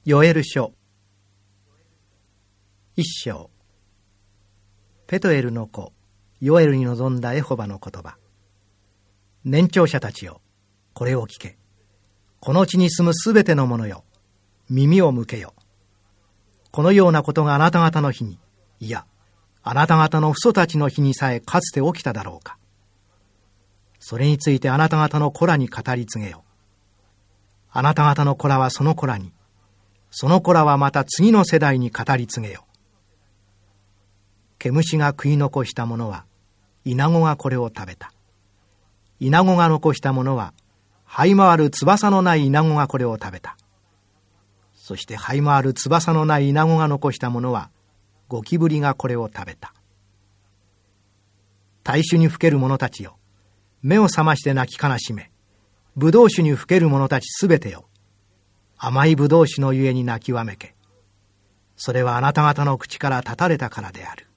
ヨエル書一章。ペトエルの子ヨエルに臨んだエホバの言葉。年長者たちよ、これを聞け。この地に住むすべての者よ、耳を向けよ。このようなことがあなた方の日に、いや、あなた方の父祖たちの日にさえかつて起きただろうか。それについてあなた方の子らに語り継げよ。あなた方の子らはその子らに、その子らはまた次の世代に語り継げよ。毛虫が食い残したものは、イナゴがこれを食べた。イナゴが残したものは、這い回る翼のないイナゴがこれを食べた。そして這い回る翼のないイナゴが残したものは、ゴキブリがこれを食べた。大酒にふける者たちよ、目を覚まして泣き悲しめ。ブドウ酒にふける者たちすべてよ、甘いブドウ酒のゆえに泣きわめけ。それはあなた方の口から断たれたからである。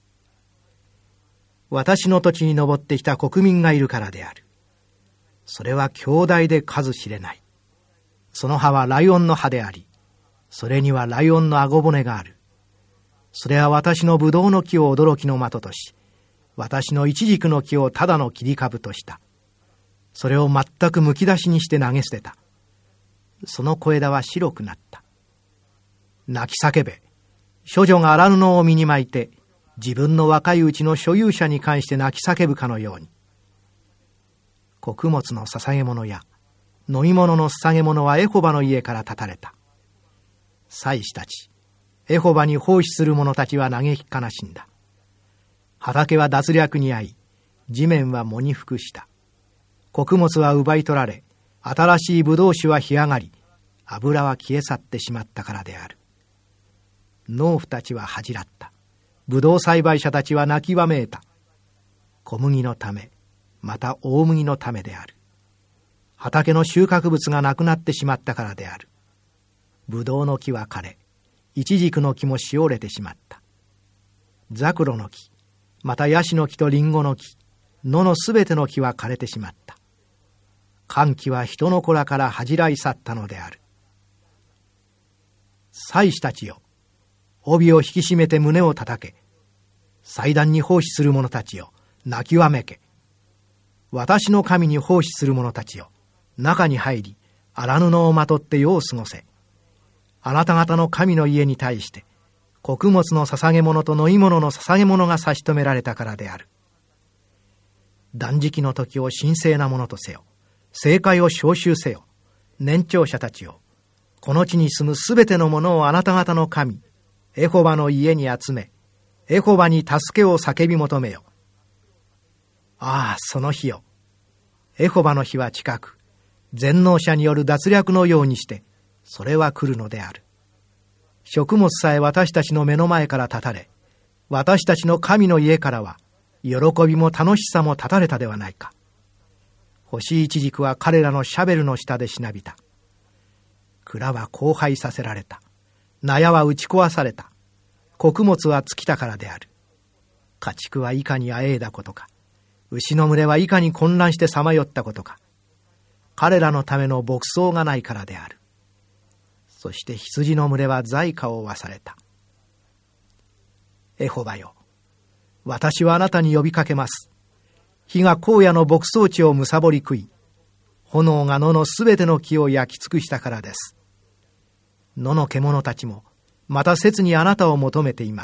私の土地に登ってきた国民がいるからである。それは強大で数知れない。その歯はライオンの歯であり、それにはライオンの顎骨がある。それは私のブドウの木を驚きの的とし、私のイチジクの木をただの切り株とした。それを全くむき出しにして投げ捨てた。その小枝は白くなった。泣き叫べ。処女が荒布を身に巻いて、自分の若いうちの所有者に関して泣き叫ぶかのように。穀物の捧げ物や飲み物の捧げ物はエホバの家から断たれた。祭司たち、エホバに奉仕する者たちは嘆き悲しんだ。畑は脱略に遭い、地面は喪に服した。穀物は奪い取られ、新しいブドウ酒は干上がり、油は消え去ってしまったからである。農夫たちは恥じらった。ブドウ栽培者たちは泣きわめいた。小麦のため、また大麦のためである。畑の収穫物がなくなってしまったからである。ブドウの木は枯れ、イチジクの木もしおれてしまった。ザクロの木、またヤシの木とリンゴの木、野のすべての木は枯れてしまった。歓喜は人の子らから恥じらい去ったのである。祭司たちよ、帯を引き締めて胸を叩け。祭壇に奉仕する者たちよ、泣きわめけ。私の神に奉仕する者たちよ、中に入り、荒布をまとって世を過ごせ。あなた方の神の家に対して、穀物の捧げ物と飲み物の捧げ物が差し止められたからである。断食の時を神聖なものとせよ。聖会を召集せよ。年長者たちよ、この地に住むすべてのものをあなた方の神、エホバの家に集め、エホバに助けを叫び求めよ。ああ、その日よ。エホバの日は近く、全能者による脱略のようにして、それは来るのである。食物さえ私たちの目の前から断たれ、私たちの神の家からは、喜びも楽しさも断たれたではないか。干しイチジクは彼らのシャベルの下でしなびた。蔵は荒廃させられた。納屋は打ち壊された。穀物は尽きたからである。家畜はいかにあえいだことか。牛の群れはいかに混乱してさまよったことか。彼らのための牧草がないからである。そして羊の群れは罪過を負わされた。エホバよ、私はあなたに呼びかけます。火が荒野の牧草地をむさぼり食い、炎が野のすべての木を焼き尽くしたからです。野の獣たちもまた切にあなたを求めています。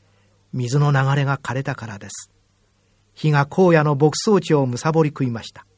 水の流れが枯れたからです。火が荒野の牧草地をむさぼり食いました。